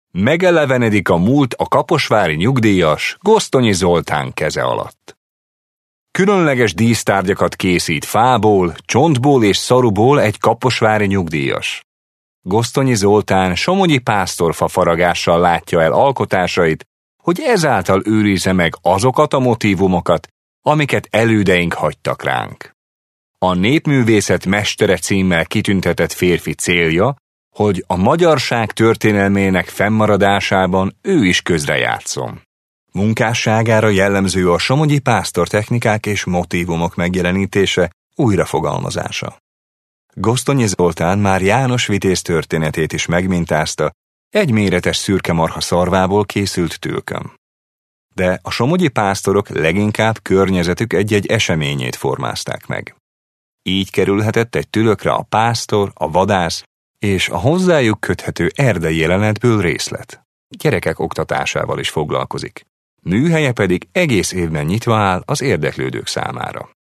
Megelevenedik a múlt a kaposvári nyugdíjas Gosztonyi Zoltán keze alatt. Különleges dísztárgyakat készít fából, csontból és szaruból egy kaposvári nyugdíjas. Gosztonyi Zoltán somogyi pásztorfa faragással látja el alkotásait, hogy ezáltal őrizze meg azokat a motívumokat, amiket elődeink hagytak ránk. A Népművészet mestere címmel kitüntetett férfi célja, hogy a magyarság történelmének fennmaradásában ő is közrejátszon. Munkásságára jellemző a somogyi pásztortechnikák és motívumok megjelenítése, újrafogalmazása. Gosztonyi Zoltán már János Vitéz történetét is megmintázta, egy méretes szürke marha szarvából készült tülkön. De a somogyi pásztorok leginkább környezetük egy-egy eseményét formázták meg. Így kerülhetett egy tülökre a pásztor, a vadász és a hozzájuk köthető erdei jelenetből részlet. Gyerekek oktatásával is foglalkozik. Műhelye pedig egész évben nyitva áll az érdeklődők számára.